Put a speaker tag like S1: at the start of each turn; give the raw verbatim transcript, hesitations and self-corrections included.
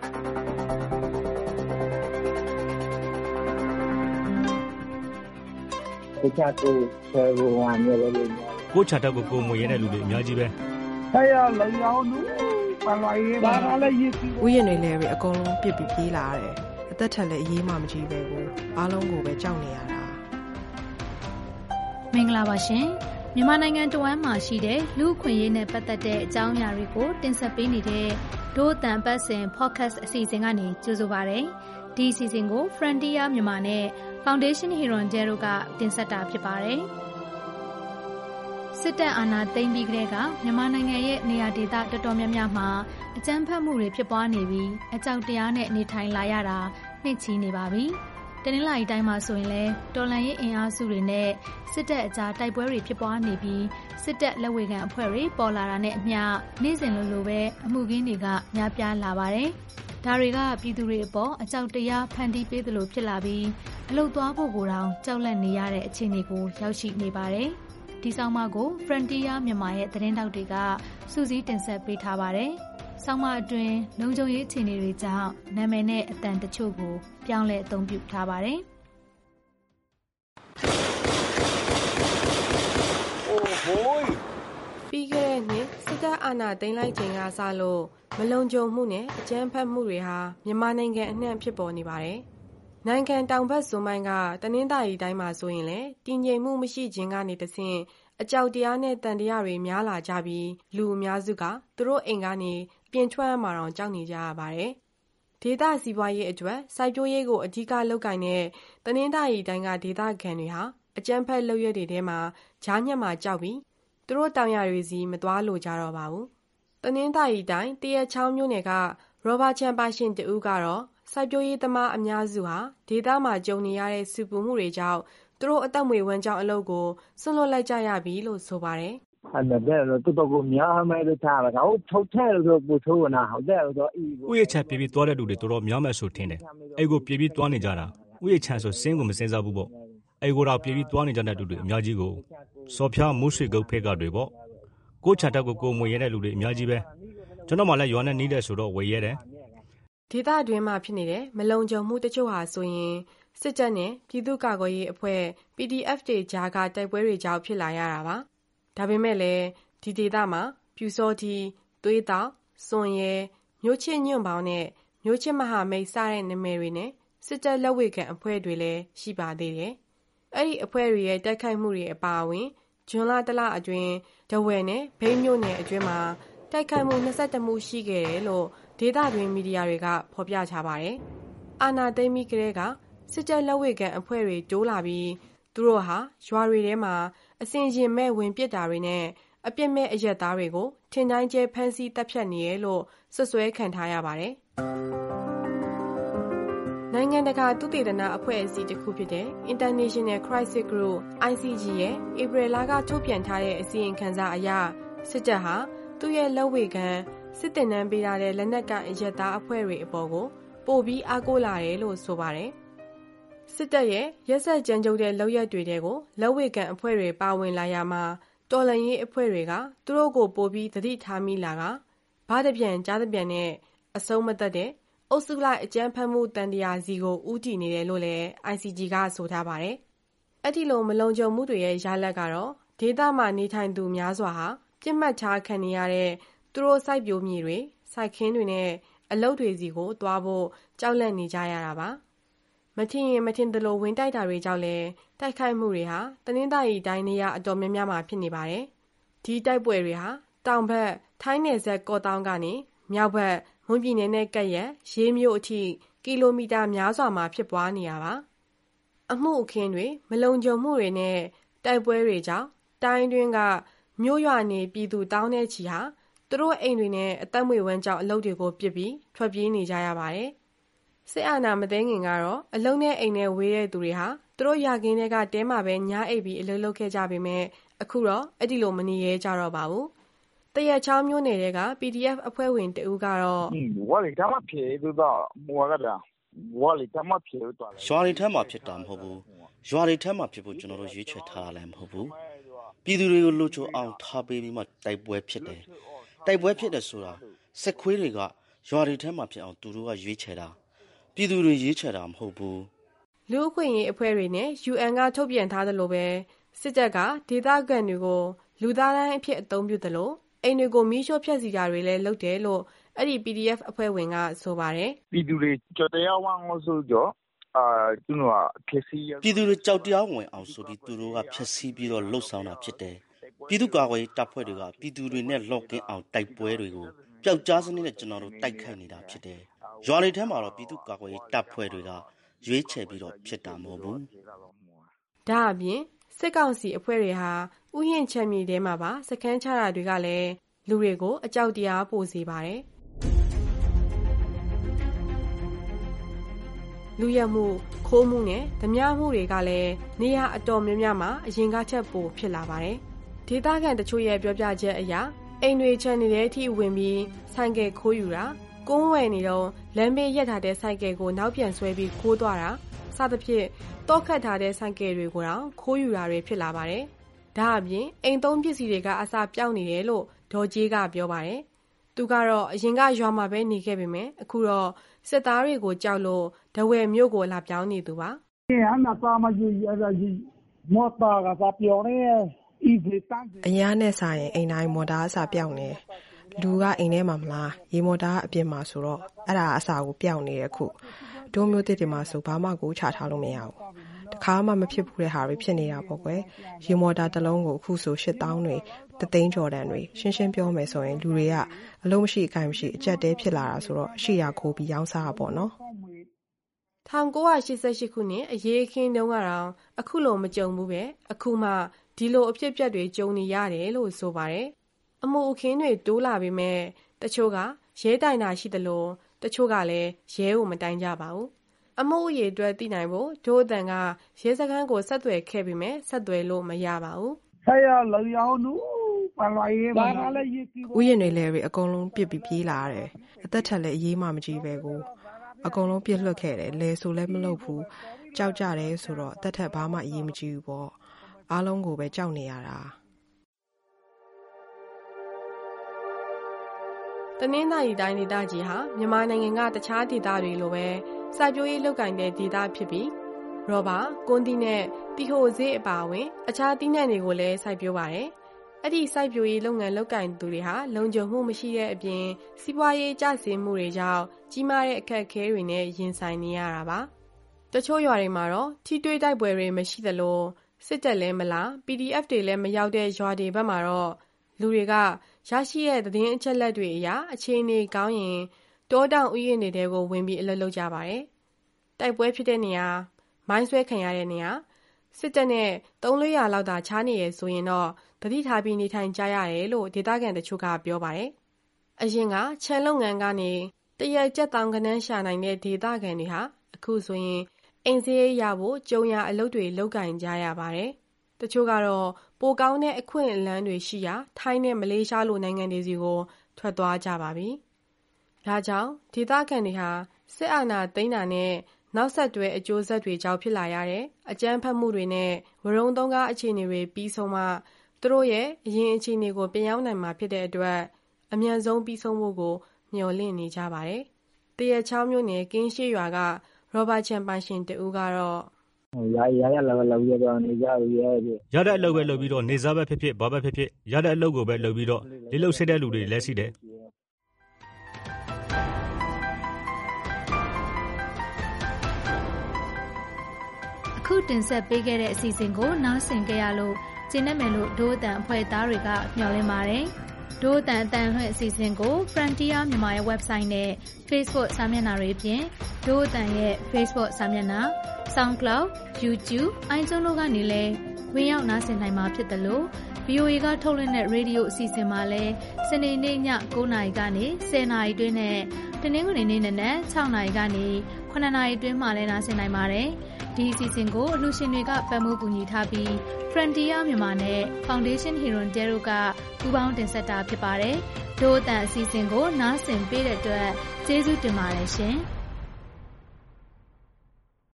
S1: ကိုချတူဆယ်ဘဝနဲ့လည်းကိုချတက်ကိုကိုမွေရတဲ့လူတွေအများကြီးပဲ
S2: ဆရာလုံအောင်နူပန်လာရေးပါလည်းရေးပြီး
S3: ဥယျာဉ်တွေလည်းပဲအကုန်လုံးပြစ်ပြီးပြေးလာရတယ်အသက်ထက်လည်းအရေးမှမကြီးပဲကိုအားလုံးကိုပဲကြောက်နေရတာ
S4: မင်္ဂလာပါရှင်မြန်မာနိုင်ငံတဝမ်းမှာရှိတဲ့လူ့အခွင့်အရေးနဲ့ပတ်သက်တဲ့အကြောင်းအရာတွေကိုတင်ဆက်ပေးနေတဲ့ဒို့အတန်ပတ်စဉ် podcast အစီအစဉ်ကနေကြိုဆိုပါရစေဒီအစီအစဉ်ကို Frontier မြန်မာနဲ့ Foundation Hirondelle တို့ကတင်ဆက်တာဖြစ်ပါတယ်စစ်တပ်အာဏာသိမ်းပြီးကတည်းကမြန်မာနိုင်ငံရဲ့နေရာဒေသတော်တော်များများမှာအကြမ်းဖက်မှုတွေဖြစ်ပွားနေပြီးအကြောက်တရားနဲ့နေထိုင်လာရတာနှစ်ချီနေပါပြီ။တနင်္လာရီတိုင်းမှာဆိုရင်လည်းတော်လှန်ရေးအင်အားစုတွေနဲ့စစ်တပ်အကြားတိုက်ပွဲတွေဖြစ်ပွားနေပြီးစစ်တပ်လက်ဝေခံအဖွဲ့တွေပေါ်လာတာနဲ့အမျှနေ့စဉ်လိုလိုပဲအမှုခင်းတွေကများပြားလာပါတယ်။ဒါတွေကပြည်သူတွေအပေါ်အကြောက်တရားဖန်တီးပေးသလိုဖြစ်လာပြီးအလုတ်သွားဖို့ကိုတောင်ကြောက်လန့်နေရတဲ့အခြေအနေကိုရောက်ရှိနေပါတယ်။ဒီဆောင်းပါးကို Frontier မြန်မာရဲ့သတင်းတောက်တွေကစူးစီးတင်ဆက်ပေးထားပါတယ်။ဆောင်းပါးအတွင်းလုံခြုံရေးအခြေအနေတွေကြောင့်နာမည်နဲ့အတန်တချို့ကိုပြောင်းလဲအသုံးပြုထားပါတယ်။
S3: အိုးဟိုးပြီးခဲ့တဲ့နှစ်စစ်တပ်အာဏာသိမ်းလိုက်ချိန်ကစလို့မလုံခြုံမှုနဲ့အကြမ်းဖက်မှုတွေဟာမြန်မာနိုင်ငံအနှံ့ဖြစ်ပေါ်နေပါတယ်။နိုင်ငံတောင်ဘက်ဇွန်ပိုင်းကတနင်္သာရီတိုင်းမှာဆိုရင်လည်းတည်ငြိမ်မှုမရှိခြင်းကနေတဆင့်အကြောက်တရားနဲ့တန်တရားတွေများလာကြပြီးလူအများစုကသူတို့အိမ်ကနေပြင်ထွက်မှတောင်ကြောက်နေကြရပါတယ်။ဒေသစီးပွားရေးအတွက်စိုက်ပျိုးရေးကိုအဓိကလုပ်ကိုင်တဲ့တနင်္သာရီတိုင်းကဒေသခံတွေဟာအကြမ်းဖက်လုပ်ရက်တွေထဲမှာကြားညက်မှာကြောက်ပြီးသူတို့တောင်ယာတွေစီမသွားလို့ကြတော့ပါဘူး။တနင်္သာရီတိုင်းတရက်ချောင်းမြို့နယ်ကရောဘာချန်ပါရှင်တဦးကတော့စိုက်ပျိုးရေးသမားအများစုဟာဒေသမှာကြုံနေရတဲ့စုပူမှုတွေကြောင့်သူတို့အသက်မွေးဝမ်းကြောင်းအလုပ်ကိုဆွန့်လွတ်လိုက်ကြရပြီလို့ဆိုပါတယ်
S1: ။အဲ့ဒါတော့တော်တော်ကိုများမယ်လို့ထားတာ။ဟိုထုတ်ထဲလို့ပို့ထိုးနာဟုတ်တယ်တော့
S2: ဥယျာဉ်ချပြေးပြီးသွားတဲ့လူတွေတော်တော်များမယ်ဆိုထင်တယ်။အဲ့ကိုပြေးပြီးသွားနေကြတာဥယျာဉ်ချဆိုစင်းကိုမစင်စားဘူးပေါ့။အဲ့ကိုတော့ပြေးပြီးသွားနေကြတဲ့လူတွေအများကြီးကိုစော်ဖျားမှုဆွေကုတ်ဖက်ကတွေပေါ့။ကိုချတက်ကိုကိုမွေရတဲ့လူတွေအများကြီးပဲ။ကျွန်တော်မှလည်းရွာနဲ့နီးတဲ့ဆိုတော့ဝေရဲတယ်
S3: ဒေသတွင်းမှာဖြစ်နေတဲ့မလုံခြုံမှုတချို့ဟာဆိုရင်စစ်တပ်နဲ့ပြည်သူ့ကာကွယ်ရေးအဖွဲ့ ပီ ဒီ အက်ဖ် တွေကြားကတိုက်ပွဲတွေကြောင့်ဖြစ်လာရတာပါ။ဒါပေမဲ့လည်းဒီဒေသမှာပြူစောထီသွေးတောက်စွန်ရဲမျိုးချစ်ညွန့်ပေါင်းနဲ့မျိုးချစ်မဟာမိတ်စတဲ့နာမည်တွေနဲ့စစ်တပ်လက်ဝေခံအဖွဲ့တွေလည်းရှိပါသေးတယ်။အဲ့ဒီအဖွဲ့တွေရဲ့တိုက်ခိုက်မှုတွေအပါအဝင်ဂျွန်လတလအတွင်းဒဝယ်နဲ့ဘိန်းမြို့နယ်အတွင်းမှာတိုက်ခိုက်မှု၂၁မှုရှိခဲ့တယ်လို့ဒေသတွင်းမီဒီယာတွေကဖော်ပြထားပါတယ်။အာဏာသိမ်းပြီးကတည်းကစစ်တပ်လက်ဝေခံအဖွဲ့တွေတိုးလာပြီးသူတို့ဟာရွာတွေထဲမှာအစင်ရင်မဲ့ဝင်ပစ်တာတွေနဲ့အပြစ်မဲ့အရက်သားတွေကိုထင်တိုင်းကျဲဖမ်းဆီးတပ်ဖြတ်နေရလို့ဆွဆွဲခံထားရပါတယ်။နိုင်ငံတကာသုတေသနအဖွဲ့အစည်းတစ်ခုဖြစ်တဲ့ International Crisis Group အိုင် စီ ဂျီ ရဲ့ဧပြီလကထုတ်ပြန်ထားတဲ့အစီရင်ခံစာအရစစ်တပ်ဟာသူ့ရဲ့လက်ဝေခံစစ်တင်နန်းပေးထားတဲ့လက်နက်ကိုင်အရက်သားအဖွဲ့တွေအပေါ်ကိုပို့ပြီးအားကိုးလာတယ်လို့ဆိုပါတယ်။စစ်တပ်ရဲ့ရက်စက်ကြမ်းကြုတ်တဲ့လုပ်ရက်တွေတဲကိုလက်ဝေခံအဖွဲ့တွေပါဝင်လာရမှာတော်လှန်ရေးအဖွဲ့တွေကသူတို့ကိုပို့ပြီးသတိထားမိလာကဘားတပြန်ကြားတပြန်နဲ့အဆုံးမသက်တဲ့အုပ်စုလိုက်အကြမ်းဖက်မှုတန်တရားစီကိုဥတီနေတယ်လို့လည်း အိုင် စီ ဂျီ ကဆိုထားပါတယ်။အဲ့ဒီလိုမလုံခြုံမှုတွေရဲ့ရလဒ်ကတော့ဒေသမှာနေထိုင်သူများစွာဟာပြစ်မှတ်ထားခံနေရတဲ့သူတို့စိုက်ပျိုးမြေတွေစိုက်ခင်းတွေနဲ့အလုပ်တွေစီကိုသွားဖို့ကြောက်လန့်နေကြရတာပါမထင်ရင်မထင်သလိုဝင်တိုက်တာတွေကြောင့်လည်းတိုက်ခိုက်မှုတွေဟာတနင်္သာရီတိုင်းနေရာအတော်များများမှာဖြစ်နေပါတယ်ဒီတိုက်ပွဲတွေဟာတောင်ဘက်ထိုင်းနယ်စပ်ကော့တောင်းကနေမြောက်ဘက်မွန်ပြည်နယ်နဲ့ကပ်ရက်ရေးမြို့အထိကီလိုမီတာများစွာမှာဖြစ်ပွားနေတာပါအမှုအခင်းတွေမလုံခြုံမှုတွေနဲ့တိုက်ပွဲတွေကြောင့်တိုင်းတွင်းကမြို့ရွာနေပြည်သူတောင်းတဲ့ချီဟာသူတို့အိမ်တွေနဲ့အသက်မွေးဝမ်းကြောင်းအလုပ်တွေကိုပြစ်ပြီးထွက်ပြေးနေကြရပါတယ်။စစ်အာဏာမသိမ်းခင်ကတော့အလုံးနဲ့အိမ်နဲ့ဝေးတဲ့သူတွေဟာသူတို့ရာခင်းတွေကတဲမှာပဲညားအိပ်ပြီးအလုပ်လုပ်ခဲ့ကြပေမဲ့အခုတော့အဲ့ဒီလိုမနေရဲကြတော့ပါဘူး။တရက်ချောင်းမျိုးနယ်တွေက ပီ ဒီ အက်ဖ် အဖွဲ့ဝင်တဦးကတော့
S1: ဝါလီတမပြေတော့မော်ကလာဝါလီတမပြေတော့
S5: ရွာတွေထဲမှာဖြစ်တာမဟုတ်ဘူး။ရွာတွေထဲမှာဖြစ်ဖို့ကျွန်တော်တို့ရွေးချယ်ထားတာလည်းမဟုတ်ဘူး။ပြည်သူတွေကိုလူချိုအောင်ထားပေးပြီးမှတိုက်ပွဲဖြစ်တယ်။တိုက်ပွဲဖြစ်တယ်ဆိုတာစစ်ခွေးတွေကရွာတွေထဲမှာဖြစ်အောင်သူတို့ကရွေးချယ်တာပြည်သူတွေရွေးချယ်တာမဟုတ်ဘူး
S3: လူ့အခွင့်အရေးအဖွဲ့တွေနဲ့ ယူအန် ကထုတ်ပြန်ထားသလိုပဲစစ်တပ်ကဒေသခံတွေကိုလူသားတိုင်းအဖြစ်အသုံးပြုသလိုအိမ်တွေကိုမီးရှို့ဖျက်ဆီးတာတွေလည်းလုပ်တယ်လို့အဲ့ဒီ ပီဒီအက်ဖ် အဖွဲ့ဝင်ကဆိုပါတယ်
S1: ပြည်သူတွေကြောက်တရားဝင်အောင်ဆိုကြအာသူတို့ကဖျက်ဆီး
S5: ပြည်သူတွေကြောက်တရားဝင်အောင်ဆိုပြီးသူတို့ကဖျက်ဆီးပြီးတော့လှုပ်ဆောင်တာဖြစ်တယ်ပြည်သူ့ကာကွယ်ရေးတပ်ဖွဲ့တွေကပြည်သူတွေနဲ့လော့ကင်းအောင်တိုက်ပွဲတွေကိုပျောက်ကြားစနစ်နဲ့ကျွန်တော်တို့တိုက်ခိုက်နေတာဖြစ်တယ်ရွာတွေထဲမှာတော့ပြည်သူ့ကာကွယ်ရေးတပ်ဖွဲ့တွေကရွေးချယ်ပြီးတော့ဖြစ်တာမဟုတ်ဘူး
S3: ဒါအပြင်စစ်ကောင်စီအဖွဲ့တွေဟာဥယျာဉ်ချမ်းမြေထဲမှာပါစခန်းချတာတွေကလည်းလူတွေကိုအကြောက်တရားပို့စေပါတယ်လူရမှုခိုးမှုနဲ့ဓမြမှုတွေကလည်းနေရာအတော်များများမှာအရင်ကချက်ပိုဖြစ်လာပါတယ်ဒေသခံတချို့ရဲ့ပြောပြချက်အရအိမ်တွေချမ်းနေတဲ့အထိဝင်ပြီးဆိုင်ကယ်ခိုးယူတာကုန်းဝယ်နေတော့လမ်းဘေးရက်ထားတဲ့ဆိုင်ကယ်ကိုနောက်ပြန်ဆွဲပြီးခိုးသွားတာစသဖြင့်တောခတ်ထားတဲ့ဆိုင်ကယ်တွေကိုတော့ခိုးယူတာတွေဖြစ်လာပါတယ်ဒါအပြင်အိမ်သုံးပစ္စည်းတွေကအစာပြောင်းနေတယ်လို့ဒေါ်ကြီးကပြောပါတယ်သူကတော့အရင်ကရွာမှာပဲနေခဲ့ပေမဲ့အခုတော့စစ်သားတွေကိုကြောက်လို့ဒဝယ်မြို့ကိုလာပြောင်းနေသူပါ
S1: အရင်ကသာမကြီးအဲ့ဒါကြီးမော်တာကသာပြောင်းနေ
S6: အရာနဲ့ဆိုင်ရင်အိမ်တိုင်းမော်တာအစာပြောင်းနေလူကအိမ်ထဲမှာမလားရေမော်တာအပြင်မှာဆိုတော့အဲ့ဒါအစာကိုပြောင်းနေတဲ့ခုဒိုးမျိုးတစ်တွေမှာဆိုဘာမှကိုချထားလို့မရဘူးတခါမှမဖြစ်ဘူးတဲ့ဟာတွေဖြစ်နေတာပေါ့ကွယ်ရေမော်တာတစ်လုံးကိုအခုဆိုရှစ်သောင်းတွေတသိန်းကျော်တန်တွေရှင်းရှင်းပြောမယ်ဆိုရင်လူတွေကအလုံးမရှိအကိုင်မရှိအကျက်တဲဖြစ်လာတာဆိုတော့ရှိရခိုးပြီးရောင်းစားတာပေါ့နော်
S3: ၁၉၈၈ခုနှစ်အရေးအခင်းတုန်းကတော့အခုလိုမကြုံဘူးပဲအခုမှဒီလိုအဖြစ်အပျက်တွေကြုံနေရတယ်လို့ဆိုပါတယ်အမှုအခင်းတွေတိုးလာပေမဲ့တချို့ကရဲတိုင်တာရှိသလိုတချို့ကလည်းရဲကိုမတိုင်ကြပါဘူးအမှုအရေးအတွက်သိနိုင်ဖို့ဒိုးအတန်ကရဲစခန်းကိုဆက်သွယ်ခဲ့ပေမဲ့ဆက်သွယ်လို့မရပါဘူး
S1: ဆက်ရလောင်ရောင်းနူပန်လာရေးမှာလည်းရေး
S6: ပြီးဥယျာဉ်တွေလည်းအကုန်လုံးပြစ်ပြီးပြေးလာတယ်အသက်ထက်လည်းအေးမှမကြည့်ပဲကိုအကုန်လုံးပြစ်လွတ်ခဲ့တယ်လဲဆိုလည်းမလုပ်ဘူးကြောက်ကြတယ်ဆိုတော့အသက်ထက်ဘာမှအေးမကြည့်ဘူးပေါ့အားလုံးကိုပဲကြောက်နေရတာ
S3: တနင်္သာရီတိုင်းဒေသကြီးဟာမြန်မာနိုင်ငံကတခြားဒေသတွေလိုပဲစိုက်ပျိုးရေးလုပ်ကိုင်တဲ့ဒေသဖြစ်ပြီးရောဘာကွန်တီနဲ့တီဟိုဈေးအပါအဝင်အခြားသီးနှံတွေကိုလည်းစိုက်ပျိုးပါတယ်။အဲ့ဒီစိုက်ပျိုးရေးလုပ်ငန်းလုပ်ကိုင်သူတွေဟာလုံခြုံမှုမရှိတဲ့အပြင်စီးပွားရေးကျဆင်းမှုတွေကြောင့်ကြီးမားတဲ့အခက်အခဲတွေနဲ့ရင်ဆိုင်နေရတာပါ။တချို့ရွာတွေမှာတော့ထိတွေ့တိုက်ပွဲတွေမရှိသလိုစစ်တပ်လည်းမလား ပီဒီအက်ဖ် တွေလည်းမရောက်တဲ့ရွာတွေဘက်မှာတော့လူတွေကရရှိတဲ့သတင်းအချက်အလက်တွေအရအခြေအနေကောင်းရင်တောတောင်ဥယျာဉ်တွေတဲကိုဝင်ပြီးအလုပ်လုပ်ကြပါတယ်။တိုက်ပွဲဖြစ်တဲ့နေရာမိုင်းဆွဲခံရတဲ့နေရာစစ်တပ်နဲ့သုံးလေးရာလောက်သာချားနေရဆိုရင်တော့တတိထားပြီးနေထိုင်ကြရတယ်လို့ဒေသခံတချို့ကပြောပါတယ်။အရင်ကခြံလုပ်ငန်းကနေတရက်ကျပ်တောင်ကနန်းရှာနိုင်တဲ့ဒေသခံတွေဟာအခုဆိုရင်အိမ်စည်းရဖို့ကြုံရအလုပ်တွေလုပ်ကင်ကြရပါတယ်။တချို့ကတော့ပိုကောင်းတဲ့အခွင့်အလမ်းတွေရှိရာထိုင်းနဲ့မလေးရှားလိုနိုင်ငံတွေစီကိုထွက်သွားကြပါပြီ။ဒါကြောင့်ဒေသခံတွေဟာစစ်အာဏာသိမ်းတာနဲ့နောက်ဆက်တွဲအကျိုးဆက်တွေကြောင့်ဖြစ်လာရတဲ့အကြမ်းဖက်မှုတွေနဲ့ဝရုံသုံးကားအခြေအနေတွေပြီးဆုံးမှသူတို့ရဲ့အရင်အခြေအနေကိုပြန်ရောက်နိုင်မှာဖြစ်တဲ့အတွက်အမြန်ဆုံးပြီးဆုံးဖို့ကိုမျှော်လင့်နေကြပါတယ်။တရက်ချောင်းမြို့နယ်ကင်းရှိရွာကရောဘာချန်ပိုင်ရှင်တူကတော့
S1: ရရရလောက်လောက်ရတော့နေကြရ
S2: ရတဲ့အလုပ်ပဲလုပ်ပြီးတော့နေစားပဲဖြစ်ဖြစ်ဘာပဲဖြစ်ဖြစ်ရတဲ့အလုပ်ကိုပဲလုပ်ပြီးတော့လေလှုပ်ဆက်တဲ့လူတွေလည်းရှိတယ်
S4: အခုတင်ဆက်ပေးခဲ့တဲ့အစီအစဉ်ကိုနားဆင်ကြရလို့ကျင်းနေမယ်လို့ဒိုးအတန်အဖွဲ့သားတွေကမျှော်လင့်ပါတယ်ဒိုးအတန်အတန်လွှင့်အစီအစဉ်ကို Frontier မြန်မာရဲ့ website နဲ့ Facebook စာမျက်နှာတွေအပြင်ဒိုးအတန်ရဲ့ Facebook စာမျက်နှာ SoundCloud, YouTube, iTunes တို့ကနေလည်းဝင်ရောက်နားဆင်နိုင်မှာဖြစ်တယ်လို့ ဗီအိုအေ ကထုတ်လွှင့်တဲ့ရေဒီယိုအစီအစဉ်မှာလည်းစနေနေ့ည၉နာရီကနေ၁၀နာရီတွင်းနဲ့တနင်္ဂနွေနေ့နက်၆နာရီကနေခုနှစ်နာရီတွင်းမှာလည်းနားဆင်နိုင်ပါတယ်။ဒီအစီအစဉ်ကိုအလှူရှင်တွေကပံ့ပိုးကူညီထားပြီး Frontier မြန်မာနဲ့ Foundation Hero India တို့ကပူးပေါင်းတင်ဆက်တာဖြစ်ပါတယ်။ဒို့အတန်အစီအစဉ်ကိုနားဆင်ပေးတဲ့အတွက်ကျေးဇူးတင်ပါတယ်ရှင်။